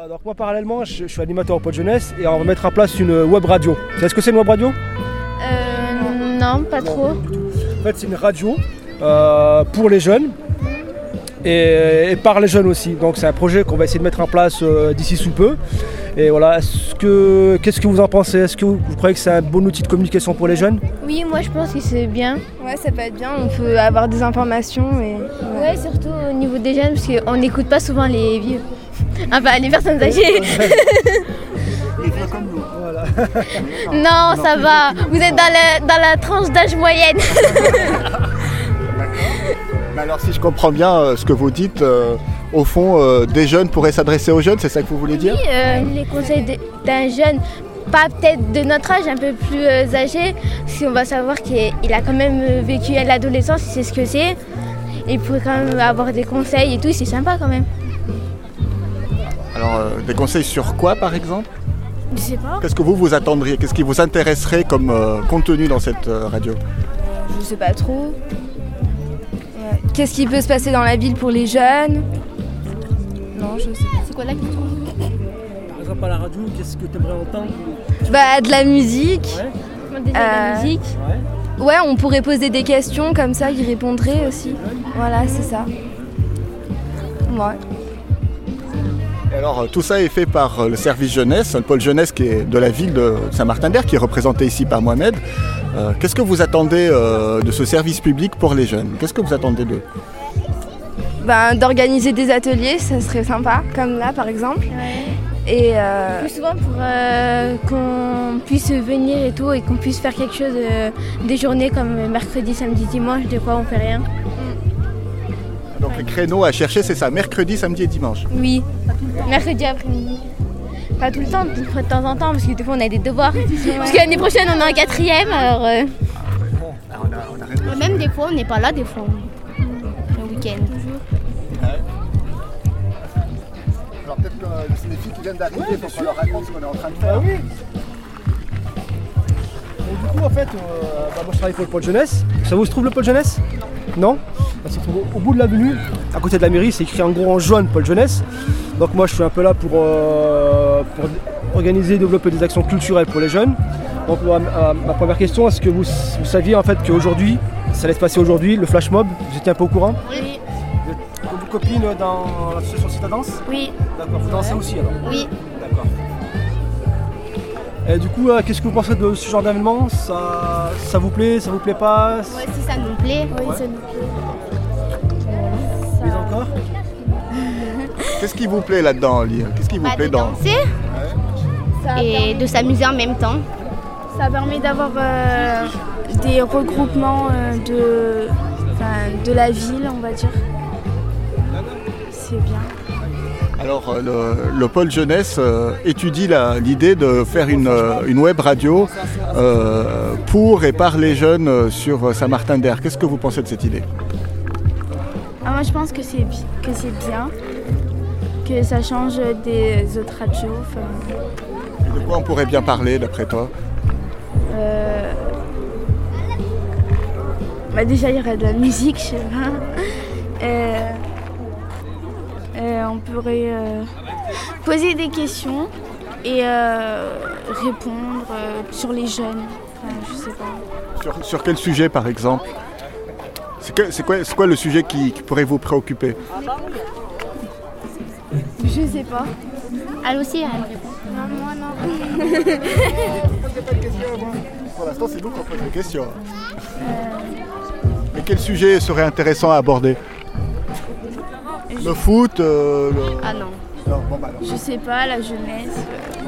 Donc moi parallèlement je suis animateur au pôle jeunesse et on va mettre en place une web radio. Vous savez ce que c'est une web radio? Non, pas trop. En fait c'est une radio pour les jeunes et par les jeunes aussi. Donc c'est un projet qu'on va essayer de mettre en place d'ici sous peu. Et voilà, qu'est-ce que vous en pensez? Est-ce que vous croyez que c'est un bon outil de communication pour les jeunes? Oui, moi je pense que c'est bien. Ouais, ça peut être bien, on peut avoir des informations. Ouais, surtout au niveau des jeunes, parce qu'on n'écoute pas souvent les vieux. Enfin, les personnes âgées. Les vieux comme nous. Voilà. Non, ça va. Vous êtes dans la tranche d'âge moyenne. Mais alors si je comprends bien ce que vous dites, au fond, des jeunes pourraient s'adresser aux jeunes, c'est ça que vous voulez dire? Oui, les conseils d'un jeune, pas peut-être de notre âge, un peu plus âgé, parce qu'on va savoir qu'il a quand même vécu à l'adolescence, il sait ce que c'est. Et il pourrait quand même avoir des conseils et tout, c'est sympa quand même. Alors, des conseils sur quoi par exemple? Je sais pas. Qu'est-ce que vous attendriez? Qu'est-ce qui vous intéresserait comme contenu dans cette radio? Je sais pas trop. Qu'est-ce qui peut se passer dans la ville pour les jeunes? Non, je sais pas. C'est quoi la question? Par exemple à la radio, qu'est-ce que tu aimerais entendre? Bah, de la musique. Ouais. Déjà la musique. Ouais. Ouais, on pourrait poser des questions comme ça, ils répondraient aussi. Voilà, c'est ça. Ouais. Et alors, tout ça est fait par le service jeunesse, le pôle jeunesse qui est de la ville de Saint-Martin-d'Hères, qui est représenté ici par Mohamed. Qu'est-ce que vous attendez de ce service public pour les jeunes? Qu'est-ce que vous attendez d'eux? D'organiser des ateliers, ça serait sympa, comme là par exemple. Ouais. Et Plus souvent pour qu'on puisse venir et tout, et qu'on puisse faire quelque chose, des journées comme mercredi, samedi, dimanche, des fois on fait rien. Donc les créneaux à chercher, c'est ça, mercredi, samedi et dimanche. Oui, mercredi après-midi. Pas tout le temps, de temps en temps, parce que des fois on a des devoirs. Parce que l'année prochaine on est en 4e, alors... Même des fois on n'est pas là, des fois le week-end. Alors peut-être que c'est des filles qui viennent d'arriver pour qu'on leur raconte ce qu'on est en train de faire. Oui. Et du coup en fait, moi je travaille pour le pôle jeunesse. Ça vous se trouve le pôle jeunesse? Non. Ça se trouve au bout de l'avenue, à côté de la mairie, c'est écrit en gros en jaune pôle jeunesse. Donc moi je suis un peu là pour organiser et développer des actions culturelles pour les jeunes. Donc ma première question, est-ce que vous saviez en fait qu'aujourd'hui, ça allait se passer aujourd'hui, le flash mob, vous étiez un peu au courant? Oui. Vous êtes copine dans l'association Citadance? Oui. D'accord, vous dansez aussi alors? Oui. D'accord. Et du coup, qu'est-ce que vous pensez de ce genre d'événement? Ça vous plaît pas? Ouais, si ça nous plaît. oui, Ouais. ça nous plaît. Mais encore? Qu'est-ce qui vous plaît là-dedans, Oli? Qu'est-ce qui vous plaît De dans... danser et de s'amuser en même temps. Ça permet d'avoir des regroupements de la ville, on va dire. C'est bien. Alors le pôle jeunesse étudie l'idée de faire une web radio pour et par les jeunes sur Saint-Martin-d'Hères. Qu'est-ce que vous pensez de cette idée? Moi je pense que c'est bien, que ça change des autres radios. De quoi on pourrait bien parler d'après toi? Déjà il y aurait de la musique, je sais pas. On pourrait poser des questions et répondre sur les jeunes. Je sais pas. Sur quel sujet par exemple? C'est quoi le sujet qui pourrait vous préoccuper? Je sais pas. Elle aussi, elle répond. Non, moi non. Pour l'instant, c'est nous qu'on pose des questions. Mais quel sujet serait intéressant à aborder? Le foot Ah non. Non, bon, bah, non. Je sais pas, la jeunesse.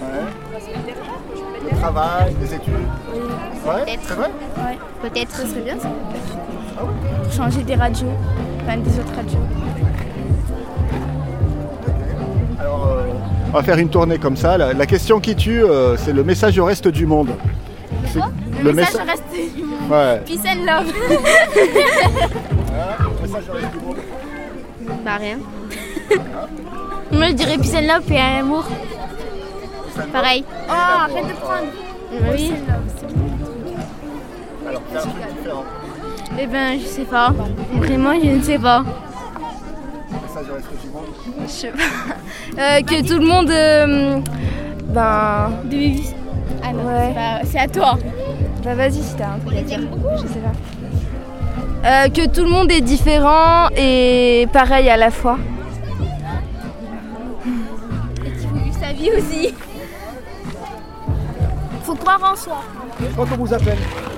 Le travail, les études. Oui. Ouais, Peut-être. c'est vrai? Ouais. Peut-être. Ça serait bien ça. Pour changer des radios, enfin des autres radios. Alors, on va faire une tournée comme ça. La question qui tue, c'est le message au reste du monde. C'est- Le message reste du monde. Ouais. Peace and love. Le message au reste du monde. Bah rien. Moi je dirais peace and love et amour. Pareil. Oh, arrête de prendre. Oui. Alors, c'est un truc différent. Eh ben je sais pas. Vraiment je ne sais pas. Ça message de reste du monde? Je sais pas. Que tout le monde. Ah non, Ouais. c'est à toi. Bah vas-y si t'as un truc à dire. Je sais pas. Que tout le monde est différent et pareil à la fois. Et qu'il faut vivre sa vie aussi. Faut croire en soi. Quand on vous appelle.